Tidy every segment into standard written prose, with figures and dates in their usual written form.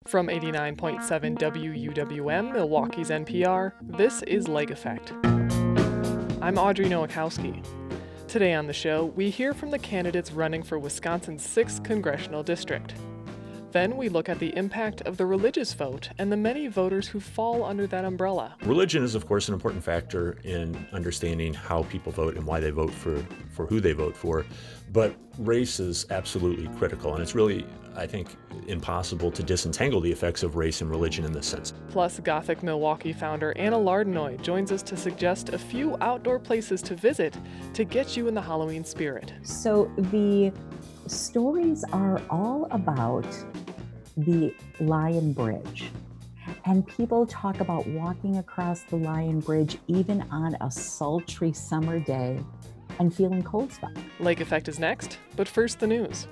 From 89.7 WUWM, Milwaukee's NPR, this is Lake Effect. I'm Audrey Nowakowski. Today on the show, we hear from the candidates running for Wisconsin's 6th Congressional District. Then we look at the impact of the religious vote and the many voters who fall under that umbrella. Religion is, of course, an important factor in understanding how people vote and why they vote for who they vote for. But race is absolutely critical, and it's really, I think, impossible to disentangle the effects of race and religion in this sense. Plus, Gothic Milwaukee founder Anna Lardenoy joins us to suggest a few outdoor places to visit to get you in the Halloween spirit. So the stories are all about the Lion Bridge. And people talk about walking across the Lion Bridge even on a sultry summer day and feeling cold spot. Lake Effect is next, but first the news.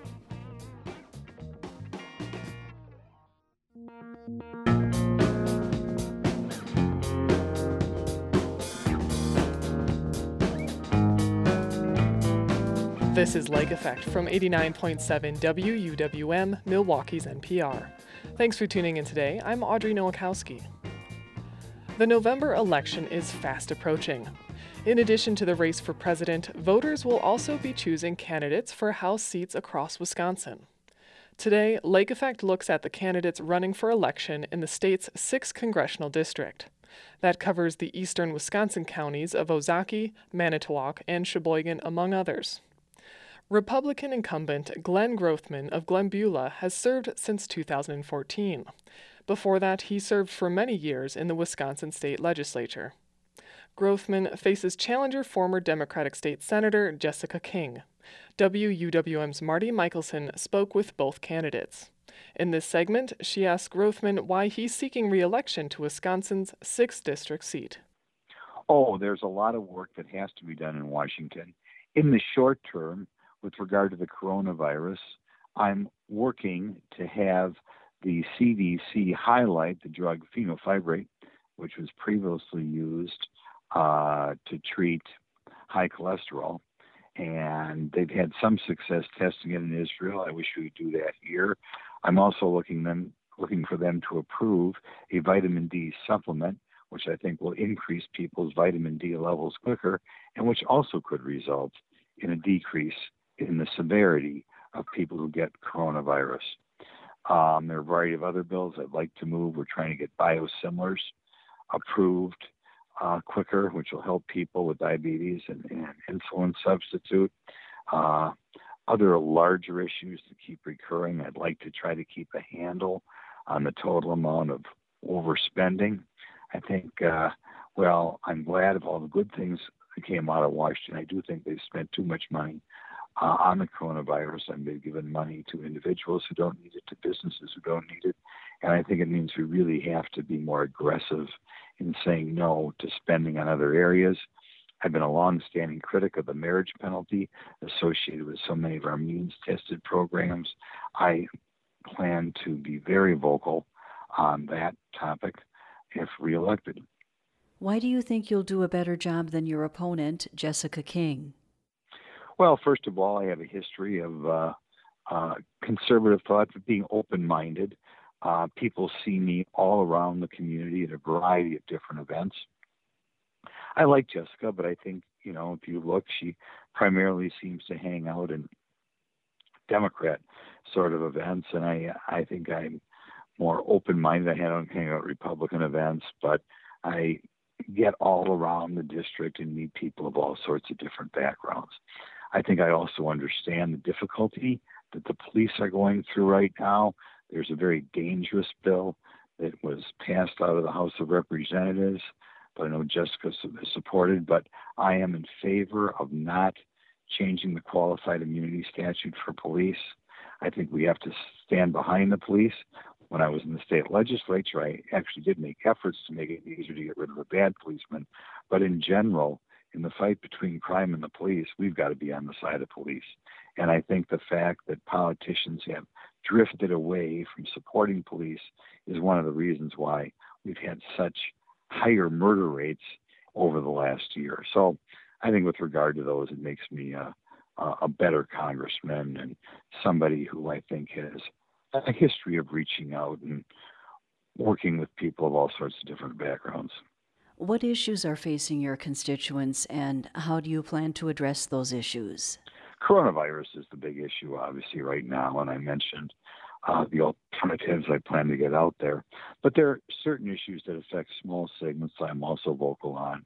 This is Lake Effect from 89.7 WUWM, Milwaukee's NPR. Thanks for tuning in today. I'm Audrey Nowakowski. The November election is fast approaching. In addition to the race for president, voters will also be choosing candidates for House seats across Wisconsin. Today, Lake Effect looks at the candidates running for election in the state's 6th Congressional District. That covers the eastern Wisconsin counties of Ozaukee, Manitowoc, and Sheboygan, among others. Republican incumbent Glenn Grothman of Glenbeulah has served since 2014. Before that, he served for many years in the Wisconsin state legislature. Grothman faces challenger former Democratic State Senator Jessica King. WUWM's Marty Michelson spoke with both candidates. In this segment, she asked Grothman why he's seeking re-election to Wisconsin's 6th district seat. There's a lot of work that has to be done in Washington. In the short term, with regard to the coronavirus, I'm working to have the CDC highlight the drug fenofibrate, which was previously used to treat high cholesterol. And they've had some success testing it in Israel. I wish we would do that here. I'm also looking for them to approve a vitamin D supplement, which I think will increase people's vitamin D levels quicker, and which also could result in a decrease in the severity of people who get coronavirus. There are a variety of other bills I'd like to move. We're trying to get biosimilars approved quicker, which will help people with diabetes and insulin substitute. Other larger issues that keep recurring, I'd like to try to keep a handle on the total amount of overspending. I think, I'm glad of all the good things that came out of Washington. I do think they've spent too much money on the coronavirus, and they've given money to individuals who don't need it, to businesses who don't need it. And I think it means we really have to be more aggressive in saying no to spending on other areas. I've been a long-standing critic of the marriage penalty associated with so many of our means-tested programs. I plan to be very vocal on that topic if reelected. Why do you think you'll do a better job than your opponent, Jessica King? Well, first of all, I have a history of conservative thought, but being open-minded. People see me all around the community at a variety of different events. I like Jessica, but I think, if you look, she primarily seems to hang out in Democrat sort of events, and I think I'm more open-minded. I don't hang out at Republican events, but I get all around the district and meet people of all sorts of different backgrounds. I think I also understand the difficulty that the police are going through right now. There's a very dangerous bill that was passed out of the House of Representatives, but I know Jessica supported, but I am in favor of not changing the qualified immunity statute for police. I think we have to stand behind the police. When I was in the state legislature, I actually did make efforts to make it easier to get rid of a bad policeman. But in general, in the fight between crime and the police, we've got to be on the side of police. And I think the fact that politicians have drifted away from supporting police is one of the reasons why we've had such higher murder rates over the last year. So I think with regard to those, it makes me a better congressman and somebody who I think has a history of reaching out and working with people of all sorts of different backgrounds. What issues are facing your constituents, and how do you plan to address those issues? Coronavirus is the big issue, obviously, right now, and I mentioned the alternatives I plan to get out there. But there are certain issues that affect small segments I'm also vocal on.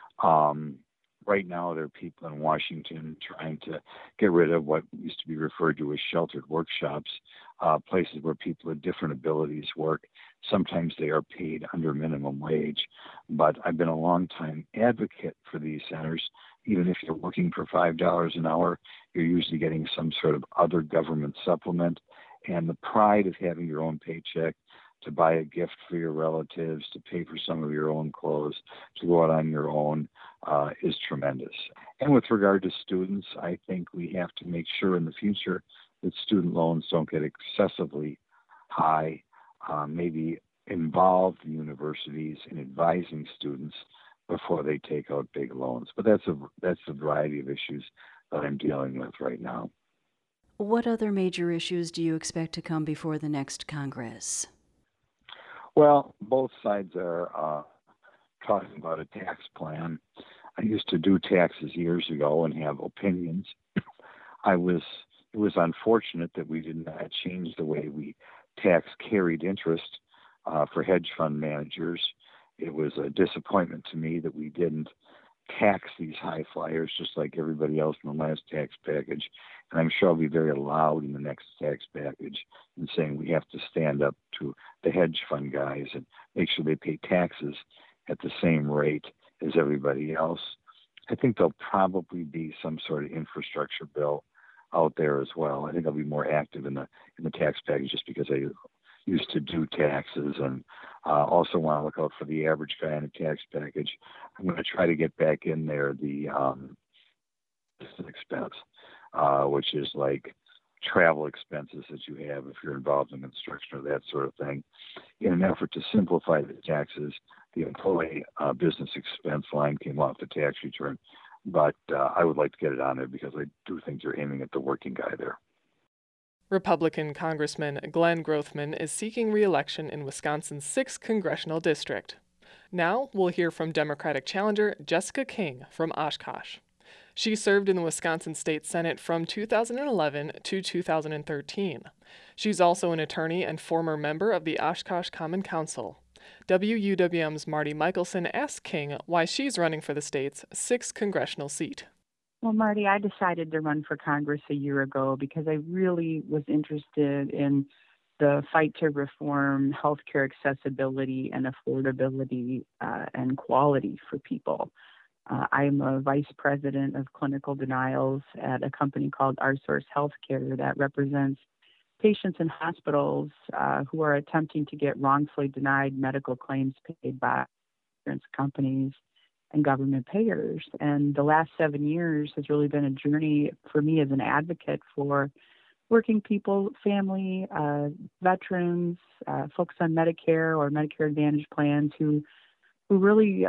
Right now, there are people in Washington trying to get rid of what used to be referred to as sheltered workshops, places where people with different abilities work. Sometimes they are paid under minimum wage. But I've been a long-time advocate for these centers. Even if you're working for $5 an hour, you're usually getting some sort of other government supplement. And the pride of having your own paycheck to buy a gift for your relatives, to pay for some of your own clothes, to go out on your own is tremendous. And with regard to students, I think we have to make sure in the future that student loans don't get excessively high, maybe involve the universities in advising students before they take out big loans. But that's a variety of issues that I'm dealing with right now. What other major issues do you expect to come before the next Congress? Well, both sides are talking about a tax plan. I used to do taxes years ago and have opinions. It was unfortunate that we did not change the way we tax carried interest for hedge fund managers. It was a disappointment to me that we didn't tax these high flyers just like everybody else in the last tax package. And I'm sure I'll be very loud in the next tax package in saying we have to stand up to the hedge fund guys and make sure they pay taxes at the same rate as everybody else. I think there'll probably be some sort of infrastructure bill out there as well. I think I'll be more active in the tax package just because I used to do taxes, and also want to look out for the average guy in a tax package. I'm going to try to get back in there the expense, which is like travel expenses that you have if you're involved in construction or that sort of thing. In an effort to simplify the taxes, the employee business expense line came off the tax return, but I would like to get it on there because I do think they're aiming at the working guy there. Republican Congressman Glenn Grothman is seeking re-election in Wisconsin's 6th congressional district. Now we'll hear from Democratic challenger Jessica King from Oshkosh. She served in the Wisconsin State Senate from 2011 to 2013. She's also an attorney and former member of the Oshkosh Common Council. WUWM's Marty Michelson asked King why she's running for the state's 6th congressional seat. Well, Marty, I decided to run for Congress a year ago because I really was interested in the fight to reform healthcare accessibility and affordability and quality for people. I'm a vice president of clinical denials at a company called RSource Healthcare that represents patients in hospitals who are attempting to get wrongfully denied medical claims paid by insurance companies and government payers. And the last 7 years has really been a journey for me as an advocate for working people, family, veterans, folks on Medicare or Medicare Advantage plans who really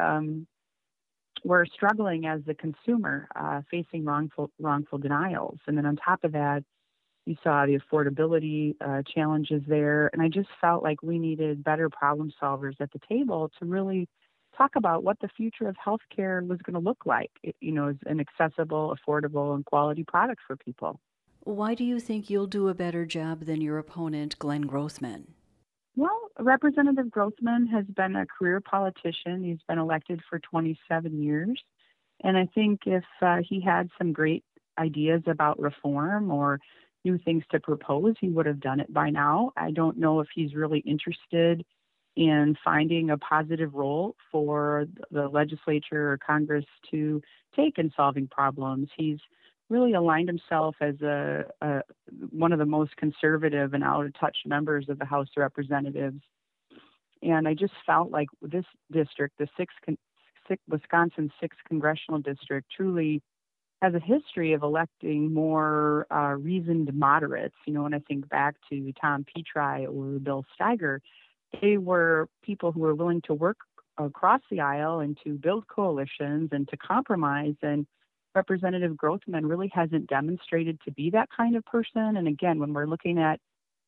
were struggling as the consumer, facing wrongful denials. And then on top of that, you saw the affordability challenges there. And I just felt like we needed better problem solvers at the table to really talk about what the future of healthcare was going to look like, as an accessible, affordable, and quality product for people. Why do you think you'll do a better job than your opponent, Glenn Grothman? Well, Representative Grothman has been a career politician. He's been elected for 27 years. And I think if he had some great ideas about reform or new things to propose, he would have done it by now. I don't know if he's really interested in finding a positive role for the legislature or Congress to take in solving problems. He's really aligned himself as one of the most conservative and out-of-touch members of the House of Representatives. And I just felt like this district, the Wisconsin 6th Congressional District, truly has a history of electing more reasoned moderates. When I think back to Tom Petri or Bill Steiger, they were people who were willing to work across the aisle and to build coalitions and to compromise. And Representative Grothman really hasn't demonstrated to be that kind of person. And again, when we're looking at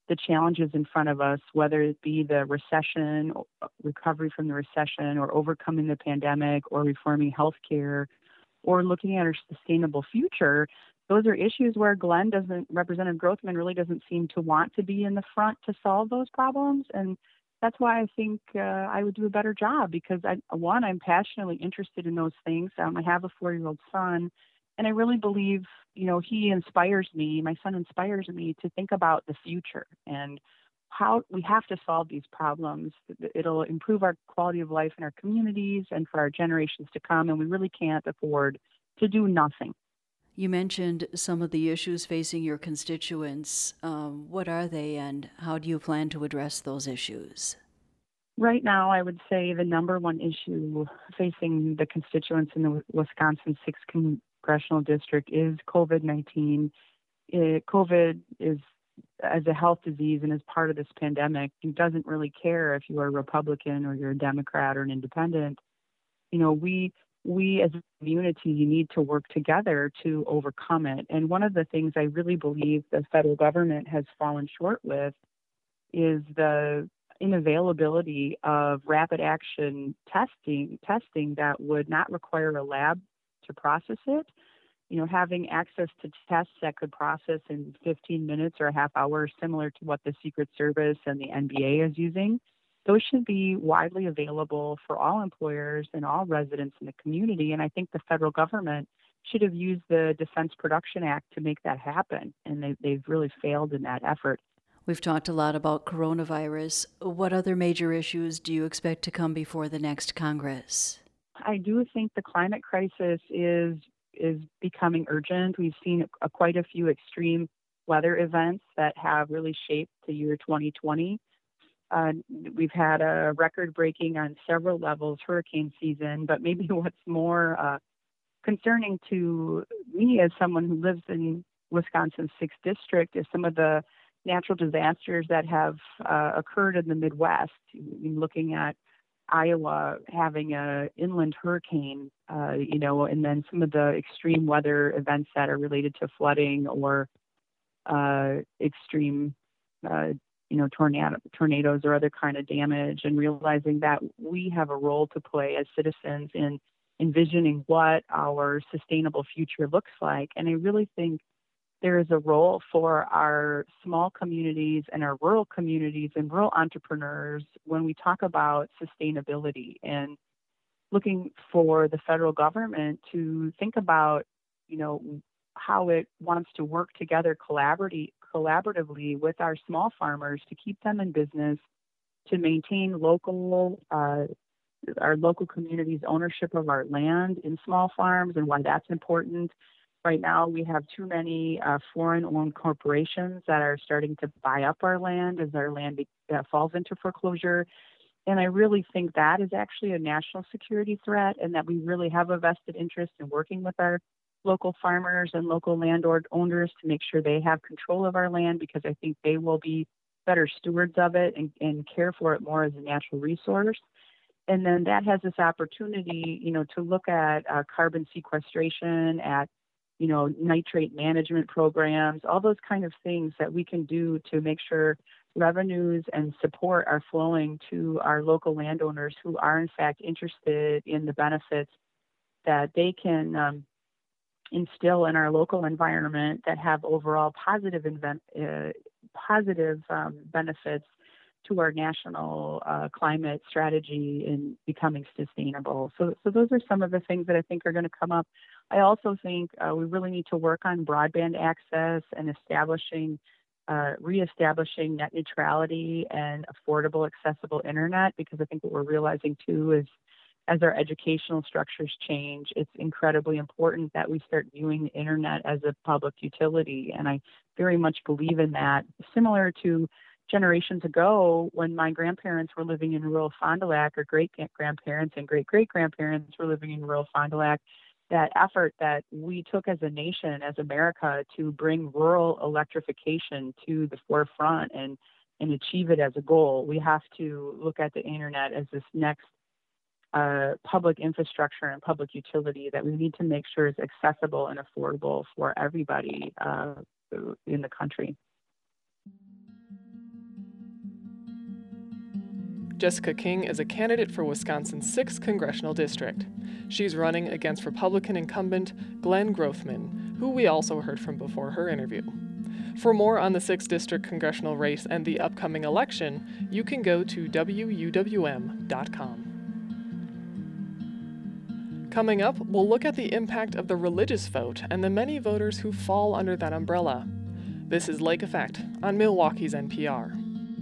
the challenges in front of us, whether it be the recession, recovery from the recession, or overcoming the pandemic, or reforming healthcare, or looking at our sustainable future. Those are issues where Representative Grothman really doesn't seem to want to be in the front to solve those problems. And that's why I think I would do a better job, because I'm passionately interested in those things. I have a 4-year-old son, and I really believe, he inspires me, my son inspires me to think about the future and how we have to solve these problems. It'll improve our quality of life in our communities and for our generations to come, and we really can't afford to do nothing. You mentioned some of the issues facing your constituents. What are they, and how do you plan to address those issues? Right now, I would say the number one issue facing the constituents in the Wisconsin 6th Congressional District is COVID-19. COVID is, as a health disease and as part of this pandemic, it doesn't really care if you are a Republican or you're a Democrat or an independent. We as a community need to work together to overcome it. And one of the things I really believe the federal government has fallen short with is the unavailability of rapid action testing that would not require a lab to process it. Having access to tests that could process in 15 minutes or a half hour, similar to what the Secret Service and the NBA is using. Those should be widely available for all employers and all residents in the community. And I think the federal government should have used the Defense Production Act to make that happen. And they've really failed in that effort. We've talked a lot about coronavirus. What other major issues do you expect to come before the next Congress? I do think the climate crisis is becoming urgent. We've seen quite a few extreme weather events that have really shaped the year 2020. We've had a record-breaking on several levels hurricane season, but maybe what's more concerning to me as someone who lives in Wisconsin's 6th District is some of the natural disasters that have occurred in the Midwest. Looking at Iowa having an inland hurricane, and then some of the extreme weather events that are related to flooding or extreme tornadoes or other kind of damage, and realizing that we have a role to play as citizens in envisioning what our sustainable future looks like. And I really think there is a role for our small communities and our rural communities and rural entrepreneurs when we talk about sustainability, and looking for the federal government to think about, how it wants to work together collaboratively with our small farmers to keep them in business, to maintain our local communities' ownership of our land in small farms, and why that's important. Right now, we have too many foreign-owned corporations that are starting to buy up our land as our land falls into foreclosure. And I really think that is actually a national security threat, and that we really have a vested interest in working with our local farmers and local owners to make sure they have control of our land, because I think they will be better stewards of it and care for it more as a natural resource. And then that has this opportunity, to look at carbon sequestration, at nitrate management programs, all those kind of things that we can do to make sure revenues and support are flowing to our local landowners who are in fact interested in the benefits that they can instill in our local environment that have overall positive benefits to our national climate strategy in becoming sustainable. So those are some of the things that I think are going to come up. I also think we really need to work on broadband access and reestablishing net neutrality and affordable, accessible internet, because I think what we're realizing too is as our educational structures change, it's incredibly important that we start viewing the internet as a public utility. And I very much believe in that. Similar to generations ago, when my grandparents were living in rural Fond du Lac, or great-grandparents and great-great-grandparents were living in rural Fond du Lac, that effort that we took as a nation, as America, to bring rural electrification to the forefront and achieve it as a goal, we have to look at the internet as this next public infrastructure and public utility that we need to make sure is accessible and affordable for everybody in the country. Jessica King is a candidate for Wisconsin's 6th Congressional District. She's running against Republican incumbent Glenn Grothman, who we also heard from before her interview. For more on the 6th District congressional race and the upcoming election, you can go to wuwm.com. Coming up, we'll look at the impact of the religious vote and the many voters who fall under that umbrella. This is Lake Effect on Milwaukee's NPR.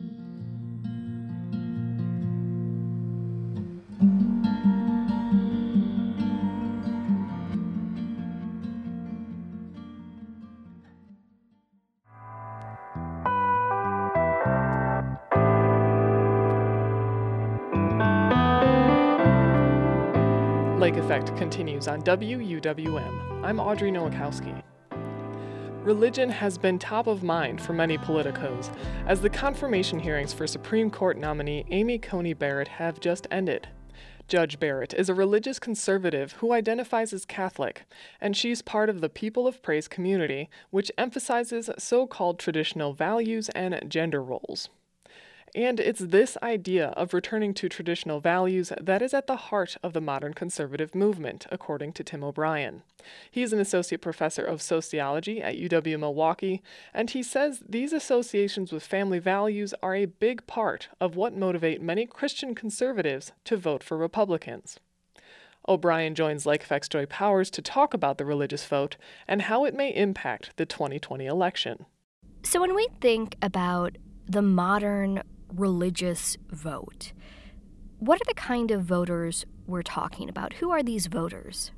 Lake Effect continues on WUWM. I'm Audrey Nowakowski. Religion has been top of mind for many politicos, as the confirmation hearings for Supreme Court nominee Amy Coney Barrett have just ended. Judge Barrett is a religious conservative who identifies as Catholic, and she's part of the People of Praise community, which emphasizes so-called traditional values and gender roles. And it's this idea of returning to traditional values that is at the heart of the modern conservative movement, according to Tim O'Brien. He's an associate professor of sociology at UW-Milwaukee, and he says these associations with family values are a big part of what motivate many Christian conservatives to vote for Republicans. O'Brien joins Lake Effect's Joy Powers to talk about the religious vote and how it may impact the 2020 election. So when we think about the modern religious vote, what are the kind of voters we're talking about? Who are these voters?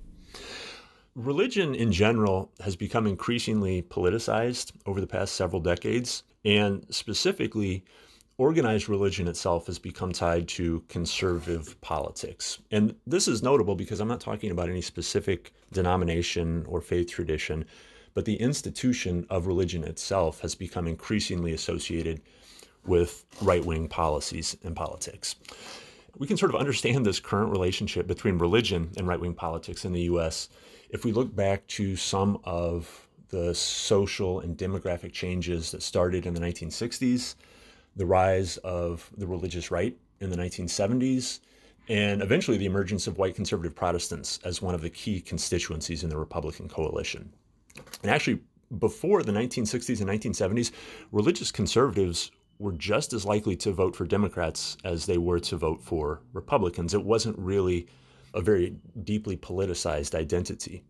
Religion in general has become increasingly politicized over the past several decades, and specifically, organized religion itself has become tied to conservative politics. And this is notable because I'm not talking about any specific denomination or faith tradition, but the institution of religion itself has become increasingly associated with right-wing policies and politics. We can sort of understand this current relationship between religion and right-wing politics in the U.S. if we look back to some of the social and demographic changes that started in the 1960s, the rise of the religious right in the 1970s, and eventually the emergence of white conservative Protestants as one of the key constituencies in the Republican coalition. And actually, before the 1960s and 1970s, religious conservatives were just as likely to vote for Democrats as they were to vote for Republicans. It wasn't really a very deeply politicized identity.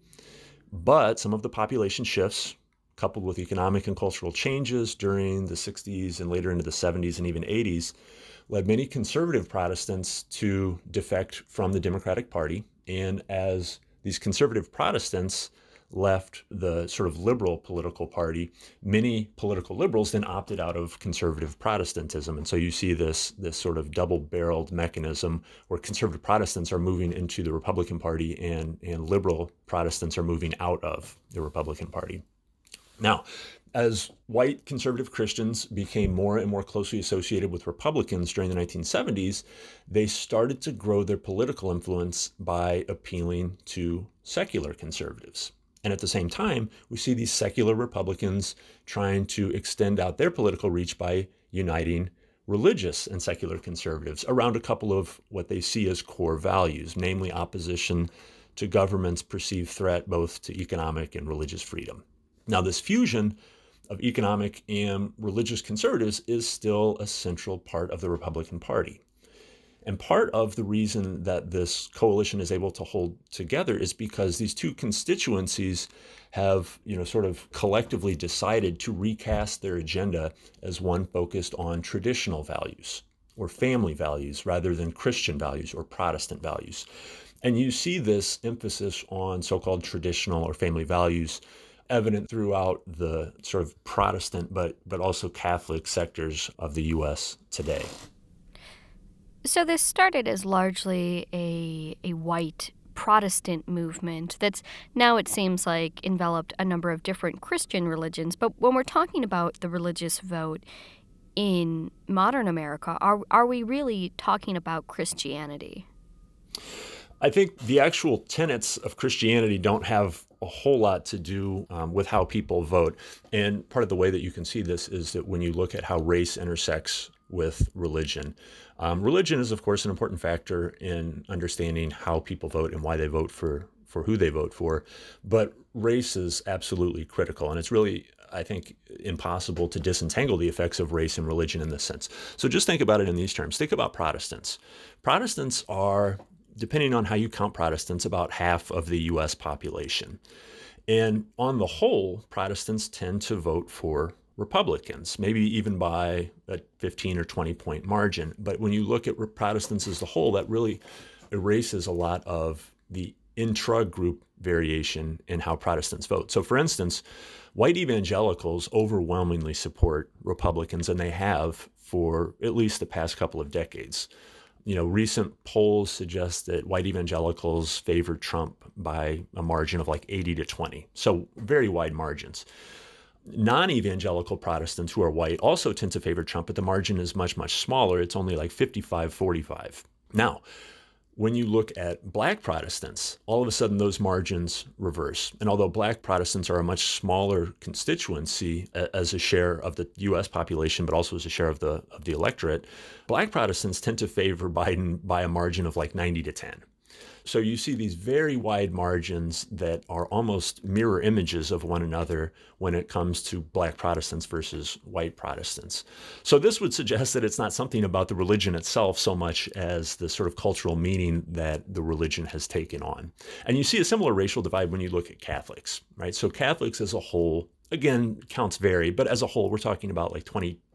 But some of the population shifts, coupled with economic and cultural changes during the 60s and later into the 70s and even 80s, led many conservative Protestants to defect from the Democratic Party. And as these conservative Protestants left the sort of liberal political party, many political liberals then opted out of conservative Protestantism. And so you see this sort of double-barreled mechanism where conservative Protestants are moving into the Republican Party and liberal Protestants are moving out of the Republican Party. Now, as white conservative Christians became more and more closely associated with Republicans during the 1970s, they started to grow their political influence by appealing to secular conservatives. And at the same time, we see these secular Republicans trying to extend out their political reach by uniting religious and secular conservatives around a couple of what they see as core values, namely opposition to government's perceived threat both to economic and religious freedom. Now, this fusion of economic and religious conservatives is still a central part of the Republican Party. And part of the reason that this coalition is able to hold together is because these two constituencies have, sort of collectively decided to recast their agenda as one focused on traditional values or family values rather than Christian values or Protestant values. And you see this emphasis on so-called traditional or family values evident throughout the sort of Protestant but also Catholic sectors of the U.S. today. So this started as largely a white Protestant movement that's now, it seems like, enveloped a number of different Christian religions. But when we're talking about the religious vote in modern America, are we really talking about Christianity? I think the actual tenets of Christianity don't have a whole lot to do with how people vote. And part of the way that you can see this is that when you look at how race intersects with religion. Religion is, of course, an important factor in understanding how people vote and why they vote for who they vote for. But race is absolutely critical. And it's really, I think, impossible to disentangle the effects of race and religion in this sense. So just think about it in these terms. Think about Protestants. Protestants are, depending on how you count Protestants, about half of the U.S. population. And on the whole, Protestants tend to vote for Republicans, maybe even by a 15 or 20 point margin. But when you look at Protestants as a whole, that really erases a lot of the intra-group variation in how Protestants vote. So for instance, white evangelicals overwhelmingly support Republicans, and they have for at least the past couple of decades. Recent polls suggest that white evangelicals favor Trump by a margin of like 80 to 20. So very wide margins. Non-evangelical Protestants who are white also tend to favor Trump, but the margin is much, much smaller. It's only like 55-45. Now, when you look at black Protestants, all of a sudden those margins reverse. And although black Protestants are a much smaller constituency as a share of the U.S. population, but also as a share of the electorate, black Protestants tend to favor Biden by a margin of like 90 to 10. So you see these very wide margins that are almost mirror images of one another when it comes to black Protestants versus white Protestants. So this would suggest that it's not something about the religion itself so much as the sort of cultural meaning that the religion has taken on. And you see a similar racial divide when you look at Catholics, right? So Catholics as a whole, again, counts vary, but as a whole, we're talking about like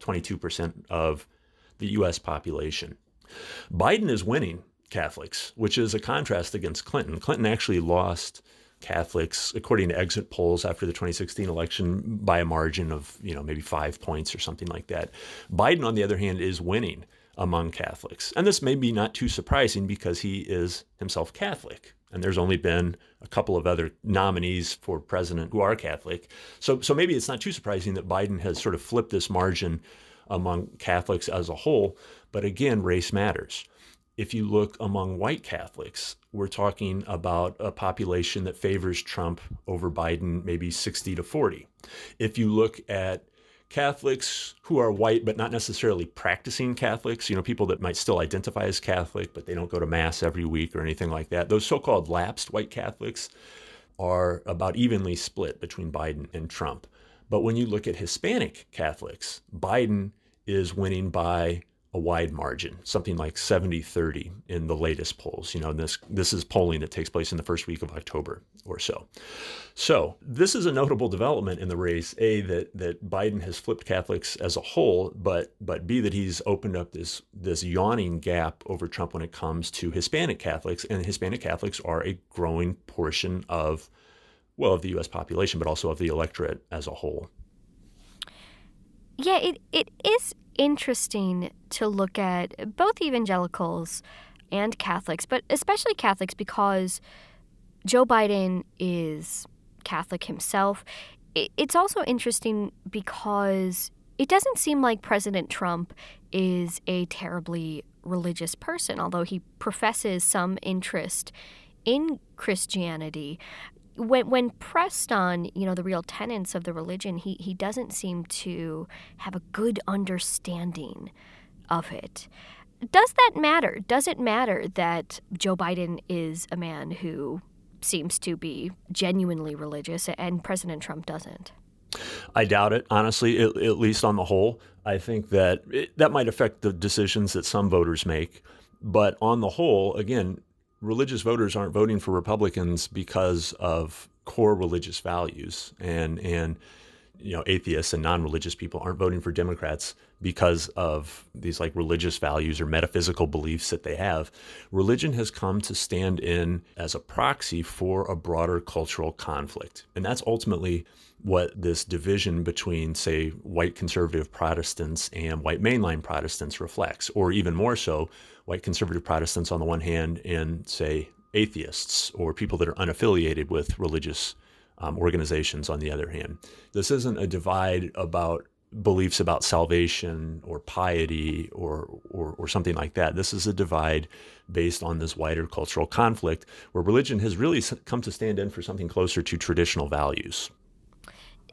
22% of the U.S. population. Biden is winning Catholics, which is a contrast against Clinton. Clinton actually lost Catholics, according to exit polls after the 2016 election, by a margin of, maybe 5 points or something like that. Biden, on the other hand, is winning among Catholics. And this may be not too surprising because he is himself Catholic. And there's only been a couple of other nominees for president who are Catholic. So maybe it's not too surprising that Biden has sort of flipped this margin among Catholics as a whole. But again, race matters. If you look among white Catholics, we're talking about a population that favors Trump over Biden, maybe 60 to 40. If you look at Catholics who are white but not necessarily practicing Catholics, people that might still identify as Catholic, but they don't go to Mass every week or anything like that, those so-called lapsed white Catholics are about evenly split between Biden and Trump. But when you look at Hispanic Catholics, Biden is winning by a wide margin, something like 70-30 in the latest polls. This is polling that takes place in the first week of October or so. So this is a notable development in the race, A, that Biden has flipped Catholics as a whole, but B, that he's opened up this yawning gap over Trump when it comes to Hispanic Catholics, and Hispanic Catholics are a growing portion of the U.S. population, but also of the electorate as a whole. Yeah, it is interesting to look at both evangelicals and Catholics, but especially Catholics because Joe Biden is Catholic himself. It's also interesting because it doesn't seem like President Trump is a terribly religious person, although he professes some interest in Christianity. When pressed on, the real tenets of the religion, he doesn't seem to have a good understanding of it. Does that matter? Does it matter that Joe Biden is a man who seems to be genuinely religious and President Trump doesn't? I doubt it, honestly, at least on the whole. I think that that might affect the decisions that some voters make. But on the whole, again, religious voters aren't voting for Republicans because of core religious values, and atheists and non-religious people aren't voting for Democrats because of these religious values or metaphysical beliefs that they have. Religion has come to stand in as a proxy for a broader cultural conflict, and that's ultimately what this division between, say, white conservative Protestants and white mainline Protestants reflects, or even more so, white conservative Protestants on the one hand and, say, atheists or people that are unaffiliated with religious organizations on the other hand. This isn't a divide about beliefs about salvation or piety or something like that. This is a divide based on this wider cultural conflict where religion has really come to stand in for something closer to traditional values.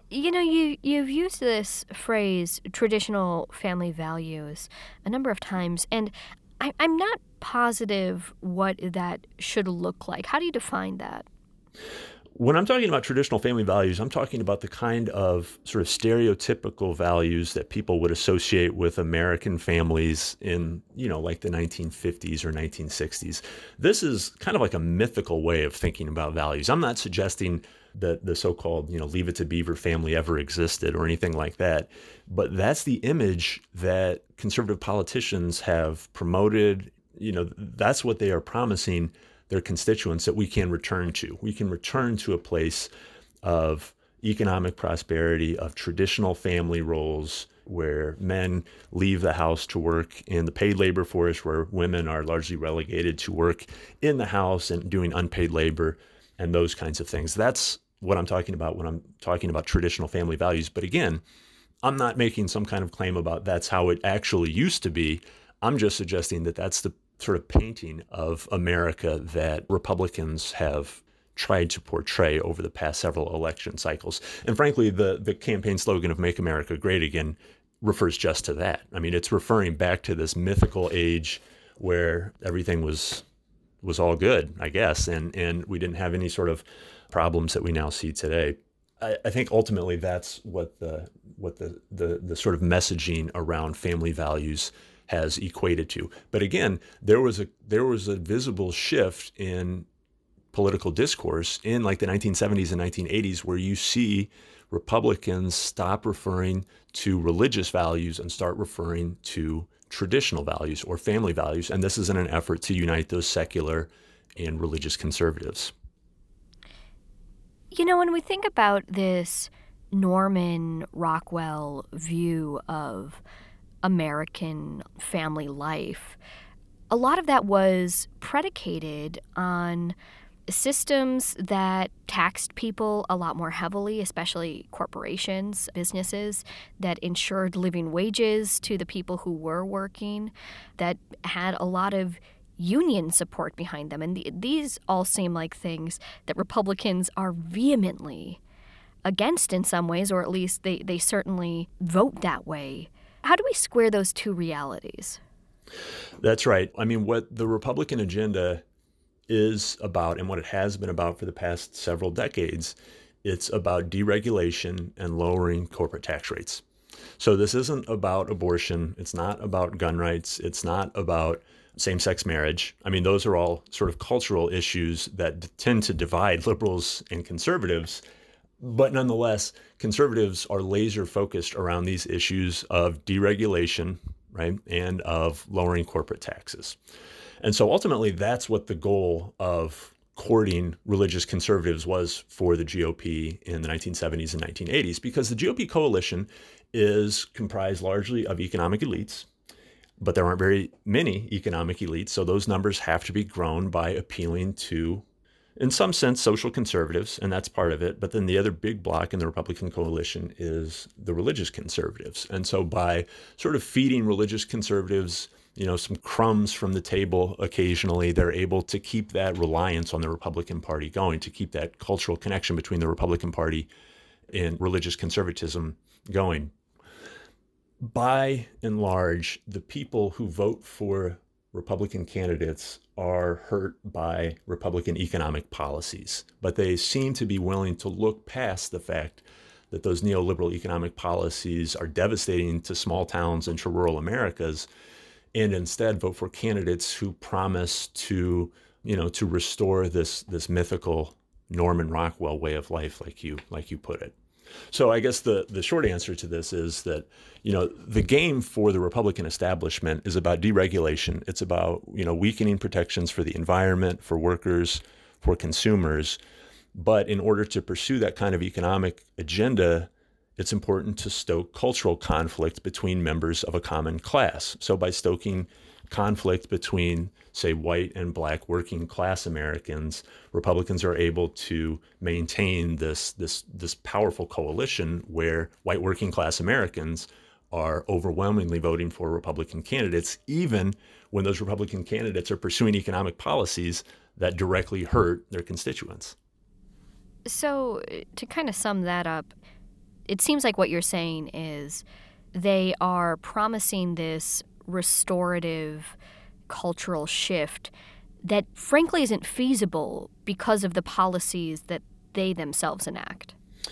You've used this phrase, traditional family values, a number of times, and I'm not positive what that should look like. How do you define that? When I'm talking about traditional family values, I'm talking about the kind of sort of stereotypical values that people would associate with American families in, like the 1950s or 1960s. This is kind of like a mythical way of thinking about values. I'm not suggesting that the so-called, Leave It to Beaver family ever existed or anything like that, but that's the image that conservative politicians have promoted. That's what they are promising their constituents, that we can return to. We can return to a place of economic prosperity, of traditional family roles, where men leave the house to work in the paid labor force, where women are largely relegated to work in the house and doing unpaid labor and those kinds of things. That's what I'm talking about when I'm talking about traditional family values. But again, I'm not making some kind of claim about that's how it actually used to be. I'm just suggesting that that's the sort of painting of America that Republicans have tried to portray over the past several election cycles. And frankly, the campaign slogan of Make America Great Again refers just to that. I mean, it's referring back to this mythical age where everything was all good, I guess, and we didn't have any sort of problems that we now see today. I think ultimately that's what the sort of messaging around family values has equated to. But again, there was a visible shift in political discourse in like the 1970s and 1980s, where you see Republicans stop referring to religious values and start referring to traditional values or family values. And this is in an effort to unite those secular and religious conservatives. When we think about this Norman Rockwell view of American family life, a lot of that was predicated on systems that taxed people a lot more heavily, especially corporations, businesses, that ensured living wages to the people who were working, that had a lot of union support behind them. And these all seem like things that Republicans are vehemently against in some ways, or at least they certainly vote that way. How do we square those two realities? That's right. I mean, what the Republican agenda is about, and what it has been about for the past several decades, it's about deregulation and lowering corporate tax rates. So this isn't about abortion. It's not about gun rights. It's not about same-sex marriage. I mean, those are all sort of cultural issues that tend to divide liberals and conservatives. But nonetheless, conservatives are laser focused around these issues of deregulation, right, and of lowering corporate taxes. And so ultimately, that's what the goal of courting religious conservatives was for the GOP in the 1970s and 1980s, because the GOP coalition is comprised largely of economic elites, but there aren't very many economic elites. So those numbers have to be grown by appealing to, in some sense, social conservatives, and that's part of it. But then the other big block in the Republican coalition is the religious conservatives. And so by sort of feeding religious conservatives, some crumbs from the table occasionally, they're able to keep that reliance on the Republican Party going, to keep that cultural connection between the Republican Party and religious conservatism going. By and large, the people who vote for Republican candidates are hurt by Republican economic policies, but they seem to be willing to look past the fact that those neoliberal economic policies are devastating to small towns and to rural Americas, and instead vote for candidates who promise to restore this mythical Norman Rockwell way of life, like you put it. So I guess the short answer to this is that, the game for the Republican establishment is about deregulation. It's about, weakening protections for the environment, for workers, for consumers. But in order to pursue that kind of economic agenda, it's important to stoke cultural conflict between members of a common class. So by stoking conflict between, say, white and black working class Americans, Republicans are able to maintain this powerful coalition where white working class Americans are overwhelmingly voting for Republican candidates, even when those Republican candidates are pursuing economic policies that directly hurt their constituents. So to kind of sum that up, it seems like what you're saying is they are promising this restorative cultural shift that frankly isn't feasible because of the policies that they themselves enact.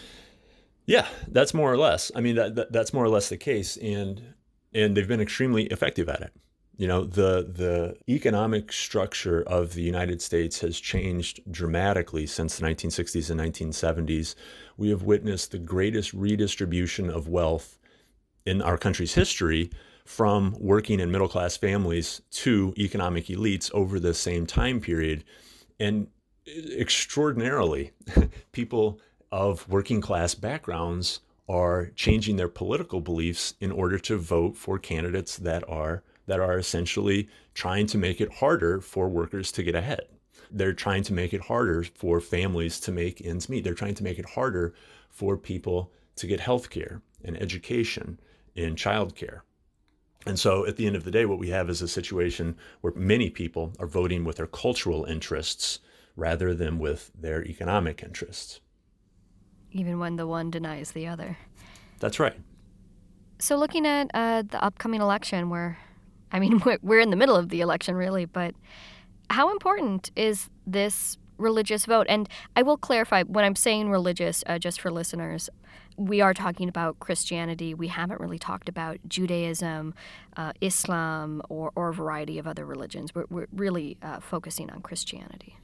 Yeah, that's more or less. I mean, that's more or less the case, and they've been extremely effective at it. You know, the economic structure of the United States has changed dramatically since the 1960s and 1970s. We have witnessed the greatest redistribution of wealth in our country's history from working and middle-class families to economic elites over the same time period. And extraordinarily, people of working-class backgrounds are changing their political beliefs in order to vote for candidates that are essentially trying to make it harder for workers to get ahead. They're trying to make it harder for families to make ends meet. They're trying to make it harder for people to get health care and education and childcare. And so at the end of the day, what we have is a situation where many people are voting with their cultural interests rather than with their economic interests. Even when the one denies the other. That's right. So looking at the upcoming election, we're in the middle of the election, really, but how important is this religious vote? And I will clarify, when I'm saying religious, just for listeners, we are talking about Christianity. We haven't really talked about Judaism, Islam, or a variety of other religions. We're really focusing on Christianity.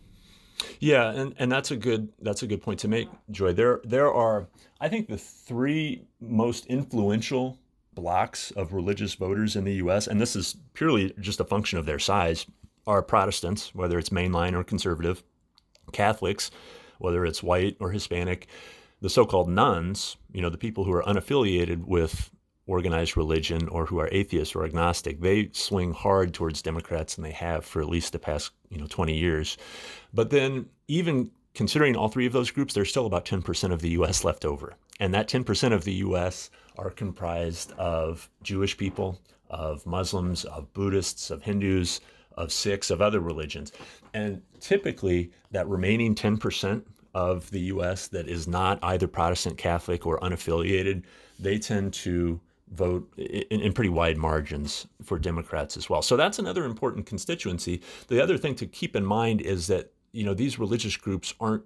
Yeah, and that's a good point to make, Joy. There are, I think, the three most influential blocks of religious voters in the U.S., and this is purely just a function of their size, are Protestants, whether it's mainline or conservative, Catholics, whether it's white or Hispanic, the so-called nones, the people who are unaffiliated with organized religion or who are atheists or agnostic. They swing hard towards Democrats, and they have for at least the past 20 years. But then even considering all three of those groups, there's still about 10% of the U.S. left over. And that 10% of the U.S. are comprised of Jewish people, of Muslims, of Buddhists, of Hindus, of Sikhs, of other religions. And typically that remaining 10% of the U.S. that is not either Protestant, Catholic, or unaffiliated, they tend to vote in pretty wide margins for Democrats as well. So that's another important constituency. The other thing to keep in mind is that these religious groups aren't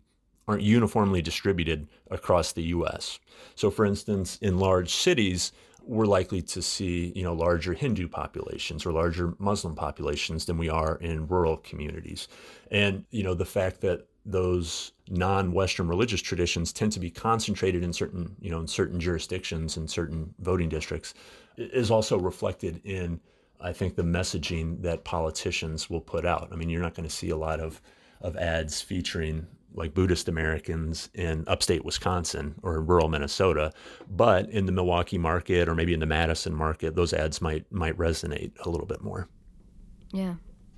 uniformly distributed across the U.S. So, for instance, in large cities, we're likely to see larger Hindu populations or larger Muslim populations than we are in rural communities. And the fact that those non-Western religious traditions tend to be concentrated in certain jurisdictions and certain voting districts is also reflected in, I think, the messaging that politicians will put out. I mean, you're not going to see a lot of ads featuring like Buddhist Americans in upstate Wisconsin or in rural Minnesota, but in the Milwaukee market or maybe in the Madison market, those ads might resonate a little bit more. Yeah.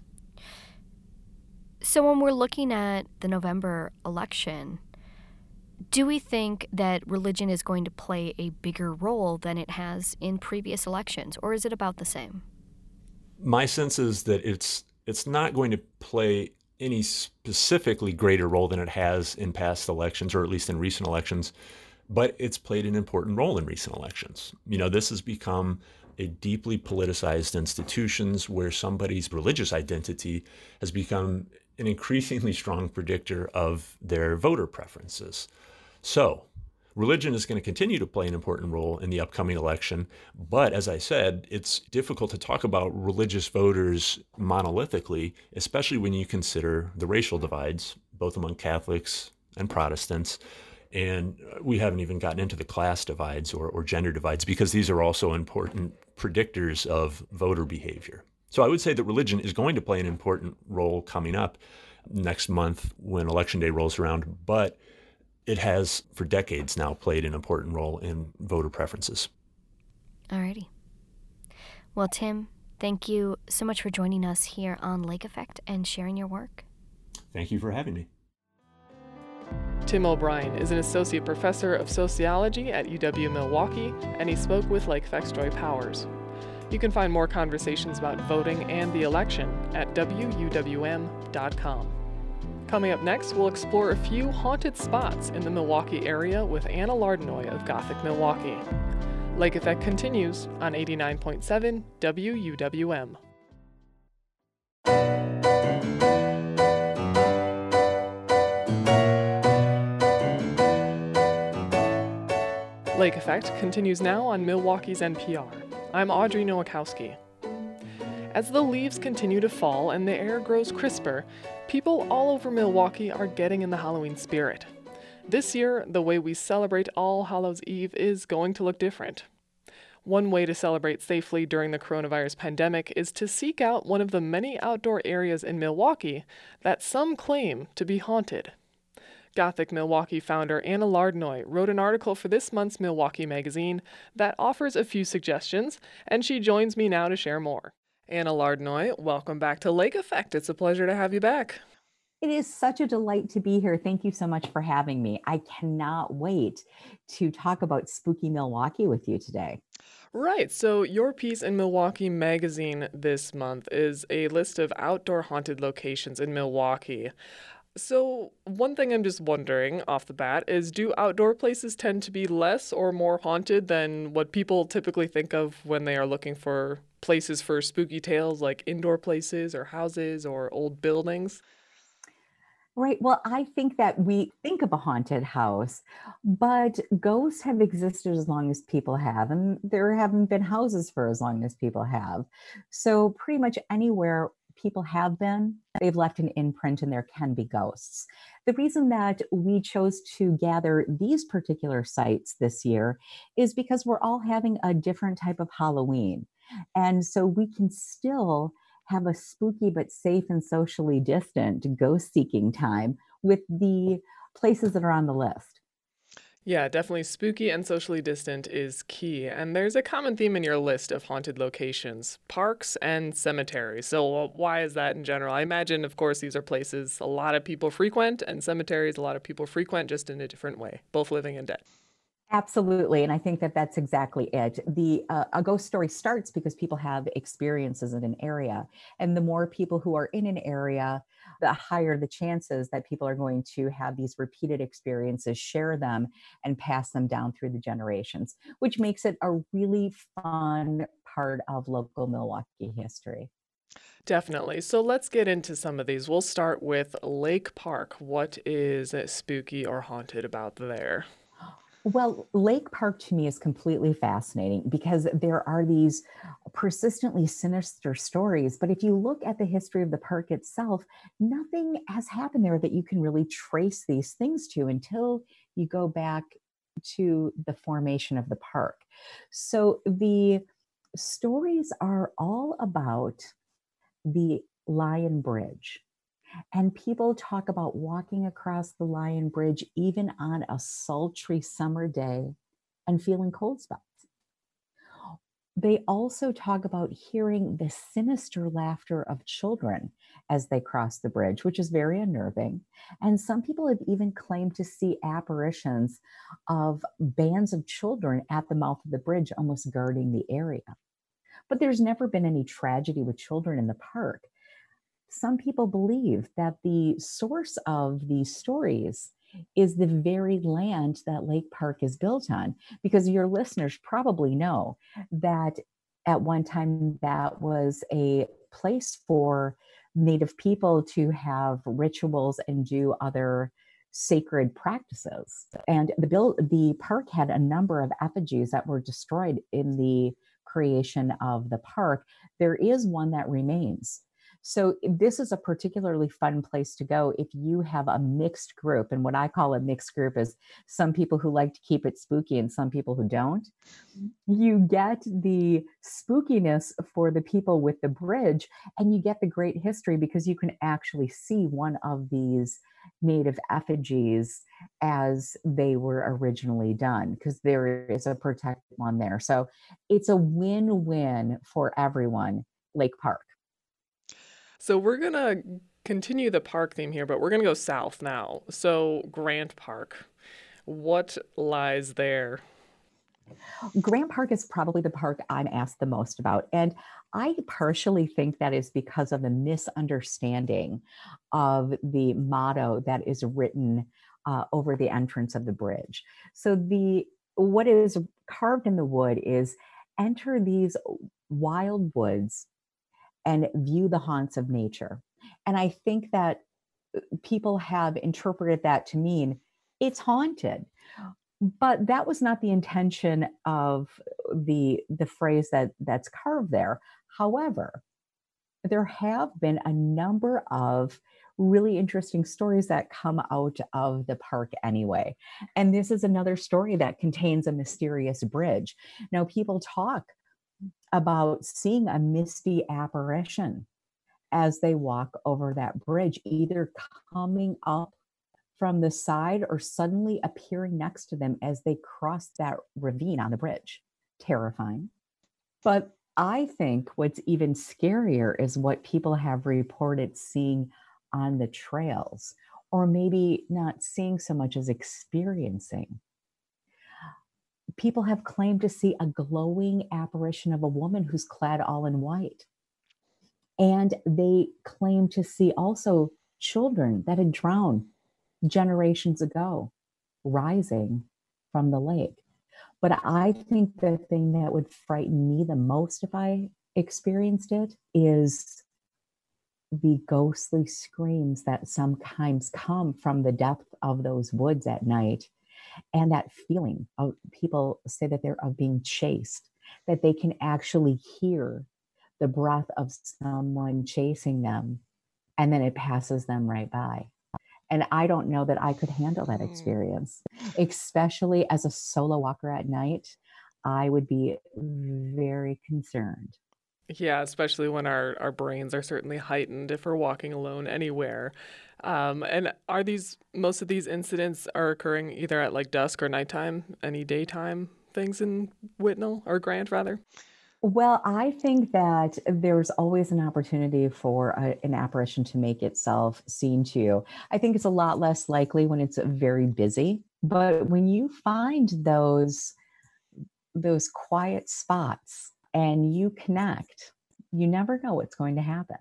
So when we're looking at the November election, do we think that religion is going to play a bigger role than it has in previous elections, or is it about the same? My sense is that it's not going to play any specifically greater role than it has in past elections, or at least in recent elections, but it's played an important role in recent elections. This has become a deeply politicized institution where somebody's religious identity has become an increasingly strong predictor of their voter preferences. So religion is going to continue to play an important role in the upcoming election. But as I said, it's difficult to talk about religious voters monolithically, especially when you consider the racial divides, both among Catholics and Protestants. And we haven't even gotten into the class divides or gender divides, because these are also important predictors of voter behavior. So I would say that religion is going to play an important role coming up next month when Election Day rolls around, but it has for decades now played an important role in voter preferences. Alrighty. Well, Tim, thank you so much for joining us here on Lake Effect and sharing your work. Thank you for having me. Tim O'Brien is an associate professor of sociology at UW-Milwaukee, and he spoke with Lake Effect's Joy Powers. You can find more conversations about voting and the election at wuwm.com. Coming up next, we'll explore a few haunted spots in the Milwaukee area with Anna Lardnoy of Gothic Milwaukee. Lake Effect continues on 89.7 WUWM. Lake Effect continues now on Milwaukee's NPR. I'm Audrey Nowakowski. As the leaves continue to fall and the air grows crisper, people all over Milwaukee are getting in the Halloween spirit. This year, the way we celebrate All Hallows Eve is going to look different. One way to celebrate safely during the coronavirus pandemic is to seek out one of the many outdoor areas in Milwaukee that some claim to be haunted. Gothic Milwaukee founder Anna Lardnoy wrote an article for this month's Milwaukee Magazine that offers a few suggestions, and she joins me now to share more. Anna Lardnoy, welcome back to Lake Effect. It's a pleasure to have you back. It is such a delight to be here. Thank you so much for having me. I cannot wait to talk about spooky Milwaukee with you today. Right, so your piece in Milwaukee Magazine this month is a list of outdoor haunted locations in Milwaukee. So one thing I'm just wondering off the bat is, do outdoor places tend to be less or more haunted than what people typically think of when they are looking for places for spooky tales, like indoor places or houses or old buildings? Right. Well, I think that we think of a haunted house, but ghosts have existed as long as people have, and there haven't been houses for as long as people have. So pretty much anywhere people have been, they've left an imprint and there can be ghosts. The reason that we chose to gather these particular sites this year is because we're all having a different type of Halloween. And so we can still have a spooky but safe and socially distant ghost seeking time with the places that are on the list. Yeah, definitely spooky and socially distant is key. And there's a common theme in your list of haunted locations: parks and cemeteries. So why is that in general? I imagine, of course, these are places a lot of people frequent, and cemeteries a lot of people frequent, just in a different way, both living and dead. Absolutely. And I think that that's exactly it. A ghost story starts because people have experiences in an area. And the more people who are in an area, the higher the chances that people are going to have these repeated experiences, share them, and pass them down through the generations, which makes it a really fun part of local Milwaukee history. Definitely. So let's get into some of these. We'll start with Lake Park. What is spooky or haunted about there? Well, Lake Park to me is completely fascinating because there are these persistently sinister stories. But if you look at the history of the park itself, nothing has happened there that you can really trace these things to until you go back to the formation of the park. So the stories are all about the Lion Bridge. And people talk about walking across the Lion Bridge even on a sultry summer day and feeling cold spots. They also talk about hearing the sinister laughter of children as they cross the bridge, which is very unnerving. And some people have even claimed to see apparitions of bands of children at the mouth of the bridge, almost guarding the area. But there's never been any tragedy with children in the park. Some people believe that the source of these stories is the very land that Lake Park is built on, because your listeners probably know that at one time that was a place for Native people to have rituals and do other sacred practices. And the park had a number of effigies that were destroyed in the creation of the park. There is one that remains. So this is a particularly fun place to go if you have a mixed group. And what I call a mixed group is some people who like to keep it spooky and some people who don't. You get the spookiness for the people with the bridge, and you get the great history because you can actually see one of these Native effigies as they were originally done, because there is a protected one there. So it's a win-win for everyone, Lake Park. So we're going to continue the park theme here, but we're going to go south now. So Grant Park, what lies there? Grant Park is probably the park I'm asked the most about. And I partially think that is because of the misunderstanding of the motto that is written over the entrance of the bridge. So the what is carved in the wood is enter these wild woods and view the haunts of nature. And I think that people have interpreted that to mean it's haunted. But that was not the intention of the phrase that's carved there. However, there have been a number of really interesting stories that come out of the park anyway. And this is another story that contains a mysterious bridge. Now, people talk about seeing a misty apparition as they walk over that bridge, either coming up from the side or suddenly appearing next to them as they cross that ravine on the bridge. Terrifying. But I think what's even scarier is what people have reported seeing on the trails, or maybe not seeing so much as experiencing. People have claimed to see a glowing apparition of a woman who's clad all in white. And they claim to see also children that had drowned generations ago rising from the lake. But I think the thing that would frighten me the most if I experienced it is the ghostly screams that sometimes come from the depth of those woods at night. And that feeling of people say that they're of being chased, that they can actually hear the breath of someone chasing them, and then it passes them right by. And I don't know that I could handle that experience, especially as a solo walker at night. I would be very concerned. Yeah, especially when our brains are certainly heightened if we're walking alone anywhere. And are most of these incidents are occurring either at like dusk or nighttime, any daytime things in Whitnall or Grant rather? Well, I think that there's always an opportunity for an apparition to make itself seen to you. I think it's a lot less likely when it's very busy, but when you find those quiet spots and you connect, you never know what's going to happen.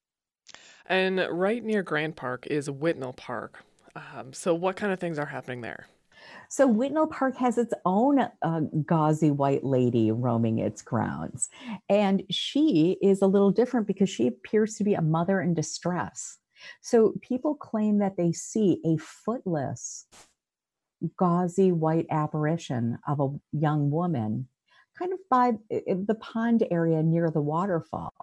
And right near Grant Park is Whitnall Park. So what kind of things are happening there? So Whitnall Park has its own gauzy white lady roaming its grounds. And she is a little different because she appears to be a mother in distress. So people claim that they see a footless, gauzy white apparition of a young woman kind of by the pond area near the waterfall.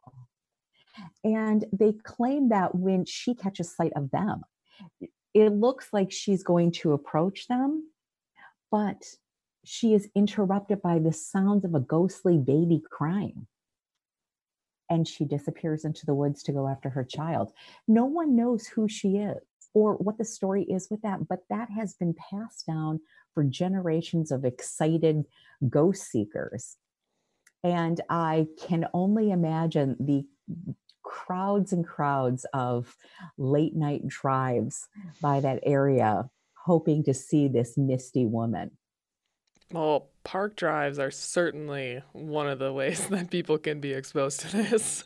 And they claim that when she catches sight of them, it looks like she's going to approach them, but she is interrupted by the sounds of a ghostly baby crying. And she disappears into the woods to go after her child. No one knows who she is or what the story is with that, but that has been passed down for generations of excited ghost seekers. And I can only imagine the crowds and crowds of late night drives by that area, hoping to see this misty woman. Well, park drives are certainly one of the ways that people can be exposed to this.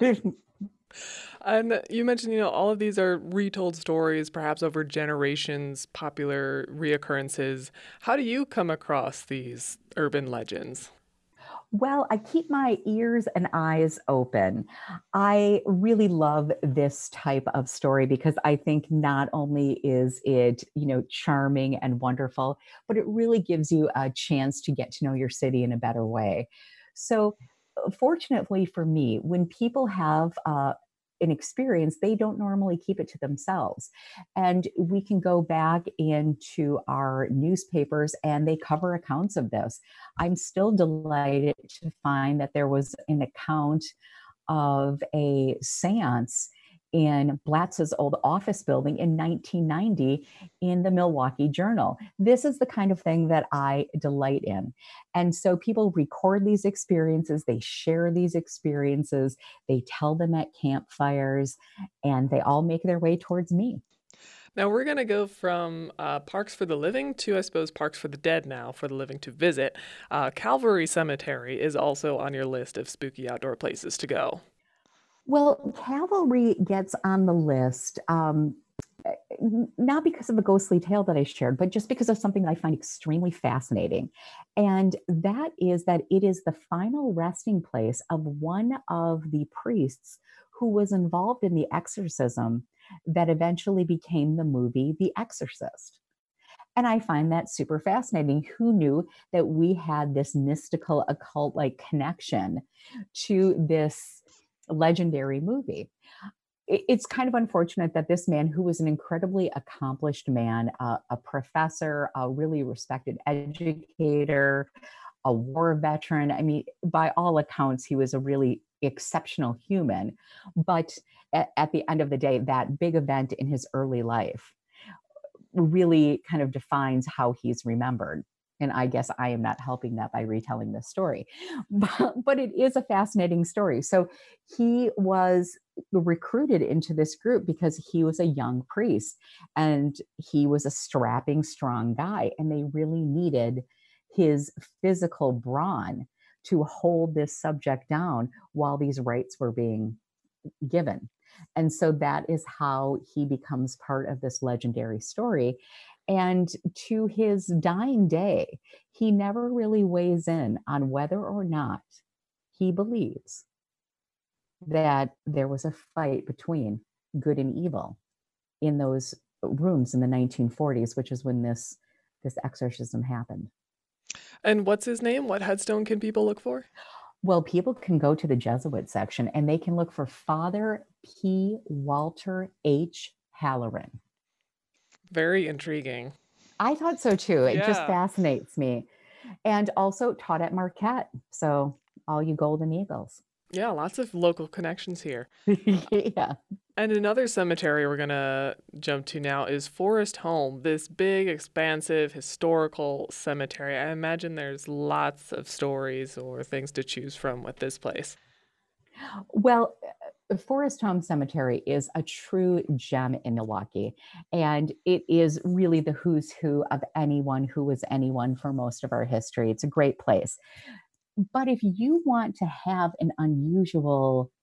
And you mentioned, all of these are retold stories, perhaps over generations, popular reoccurrences. How do you come across these urban legends? Well, I keep my ears and eyes open. I really love this type of story because I think not only is it, charming and wonderful, but it really gives you a chance to get to know your city in a better way. So, fortunately for me, when people have an experience, they don't normally keep it to themselves. And we can go back into our newspapers and they cover accounts of this. I'm still delighted to find that there was an account of a seance in Blatz's old office building in 1990 in the Milwaukee Journal. This is the kind of thing that I delight in. And so people record these experiences, they share these experiences, they tell them at campfires, and they all make their way towards me. Now we're going to go from parks for the living to, I suppose, parks for the dead now, for the living to visit. Calvary Cemetery is also on your list of spooky outdoor places to go. Well, Calvary gets on the list, not because of a ghostly tale that I shared, but just because of something that I find extremely fascinating. And that is that it is the final resting place of one of the priests who was involved in the exorcism that eventually became the movie The Exorcist. And I find that super fascinating. Who knew that we had this mystical, occult like connection to this legendary movie? It's kind of unfortunate that this man, who was an incredibly accomplished man, a professor, a really respected educator, a war veteran, I mean, by all accounts, he was a really exceptional human. But at the end of the day, that big event in his early life really kind of defines how he's remembered. And I guess I am not helping that by retelling this story. But it is a fascinating story. So he was recruited into this group because he was a young priest and he was a strapping, strong guy. And they really needed his physical brawn to hold this subject down while these rites were being given. And so that is how he becomes part of this legendary story. And to his dying day, he never really weighs in on whether or not he believes that there was a fight between good and evil in those rooms in the 1940s, which is when this exorcism happened. And what's his name? What headstone can people look for? Well, people can go to the Jesuit section and they can look for Father P. Walter H. Halloran. Very intriguing. I thought so too. It just Yeah. fascinates me. And also taught at Marquette. So all you Golden Eagles. Yeah, lots of local connections here. Yeah. And another cemetery we're going to jump to now is Forest Home, this big, expansive, historical cemetery. I imagine there's lots of stories or things to choose from with this place. Well, Forest Home Cemetery is a true gem in Milwaukee, and it is really the who's who of anyone who was anyone for most of our history. It's a great place. But if you want to have an unusual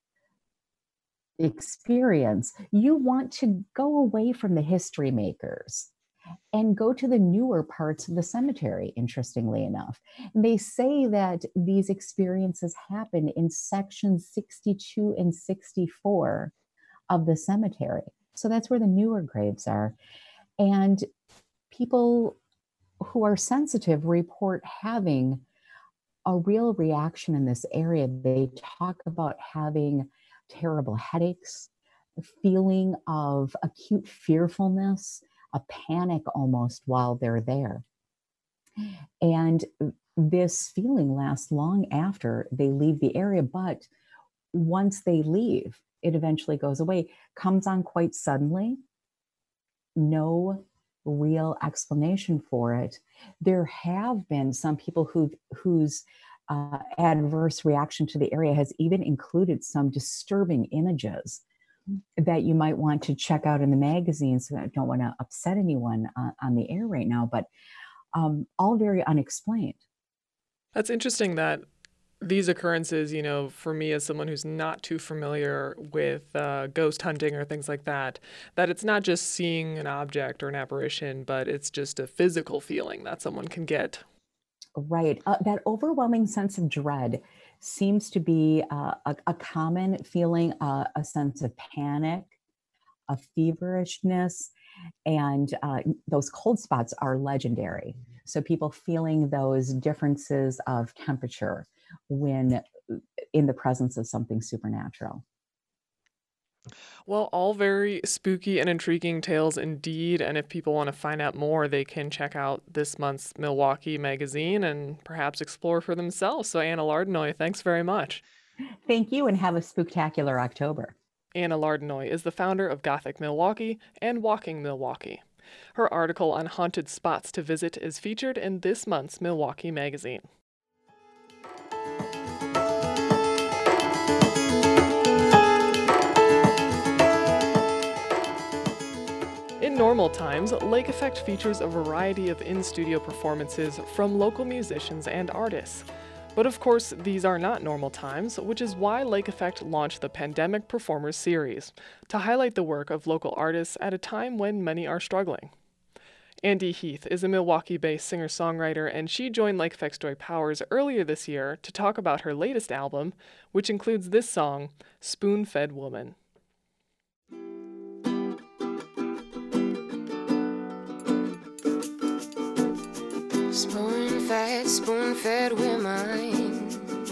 experience, you want to go away from the history makers and go to the newer parts of the cemetery, interestingly enough. And they say that these experiences happen in sections 62 and 64 of the cemetery. So that's where the newer graves are. And people who are sensitive report having a real reaction in this area. They talk about having terrible headaches, a feeling of acute fearfulness, a panic almost while they're there. And this feeling lasts long after they leave the area, but once they leave, it eventually goes away, comes on quite suddenly, no real explanation for it. There have been some people whose adverse reaction to the area has even included some disturbing images that you might want to check out in the magazines. So I don't want to upset anyone on the air right now, but all very unexplained. That's interesting that these occurrences, you know, for me as someone who's not too familiar with ghost hunting or things like that it's not just seeing an object or an apparition, but it's just a physical feeling that someone can get. Right. That overwhelming sense of dread seems to be a common feeling, a sense of panic, a feverishness, and those cold spots are legendary. So people feeling those differences of temperature when in the presence of something supernatural. Well, all very spooky and intriguing tales indeed. And if people want to find out more, they can check out this month's Milwaukee magazine and perhaps explore for themselves. So Anna Lardenoy, thanks very much. Thank you, and have a spooktacular October. Anna Lardenoy is the founder of Gothic Milwaukee and Walking Milwaukee. Her article on haunted spots to visit is featured in this month's Milwaukee magazine. In normal times, Lake Effect features a variety of in-studio performances from local musicians and artists. But of course, these are not normal times, which is why Lake Effect launched the Pandemic Performers Series, to highlight the work of local artists at a time when many are struggling. Andy Heath is a Milwaukee-based singer-songwriter, and she joined Lake Effect's Joy Powers earlier this year to talk about her latest album, which includes this song, Spoon-Fed Woman. Spoon-fed women.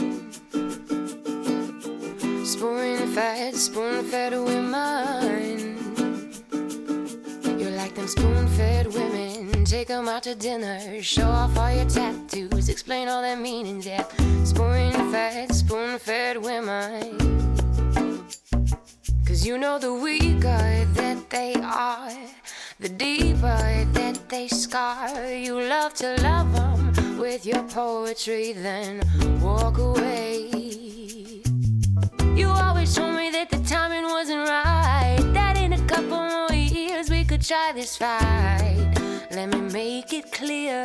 Spoon-fed women. You're like them spoon-fed women. Take them out to dinner, show off all your tattoos, explain all their meanings, yeah. Spoon-fed women. 'Cause you know the weaker that they are, the deeper that they scar. You love to love them with your poetry, then walk away. You always told me that the timing wasn't right, that in a couple more years we could try this fight. Let me make it clear.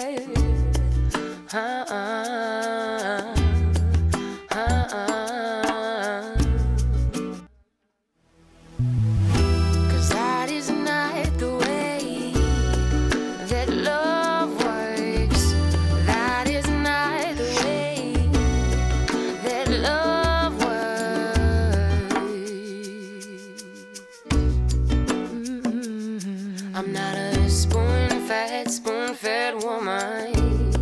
I'm not a spoon-fed woman.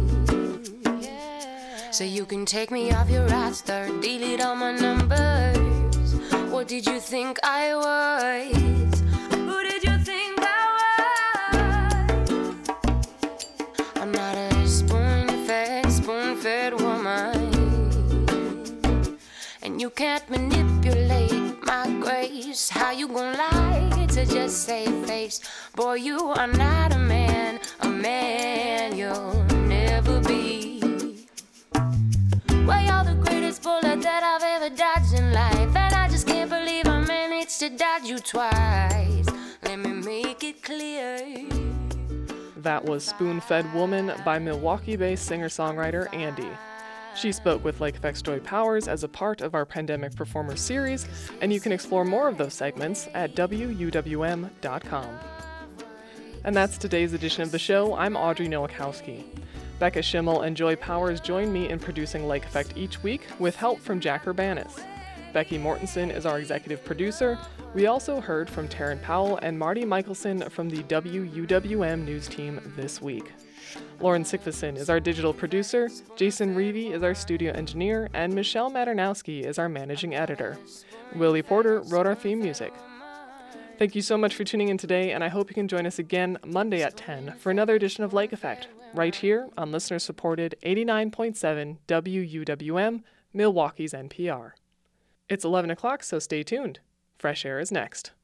So you can take me off your roster, delete all my numbers. What did you think I was? Who did you think I was? I'm not a spoon-fed woman. And you can't manipulate my grace. How you gon' lie to just save face? Boy, you are not a man you'll never be. Well, you're the greatest bullet that I've ever dodged in life, and I just can't believe I managed to dodge you twice. Let me make it clear. That was Spoon-Fed Woman by Milwaukee-based singer-songwriter Andy. She spoke with Lake Effect's Joy Powers as a part of our Pandemic Performers series, and you can explore more of those segments at WUWM.com. And that's today's edition of the show. I'm Audrey Nowakowski. Becca Schimmel and Joy Powers join me in producing Lake Effect each week with help from Jack Urbanis. Becky Mortensen is our executive producer. We also heard from Taryn Powell and Marty Michelson from the WUWM news team this week. Lauren Sikvison is our digital producer, Jason Reevey is our studio engineer, and Michelle Maternowski is our managing editor. Willie Porter wrote our theme music. Thank you so much for tuning in today, and I hope you can join us again Monday at 10 for another edition of Lake Effect, right here on listener-supported 89.7 WUWM, Milwaukee's NPR. It's 11 o'clock, so stay tuned. Fresh Air is next.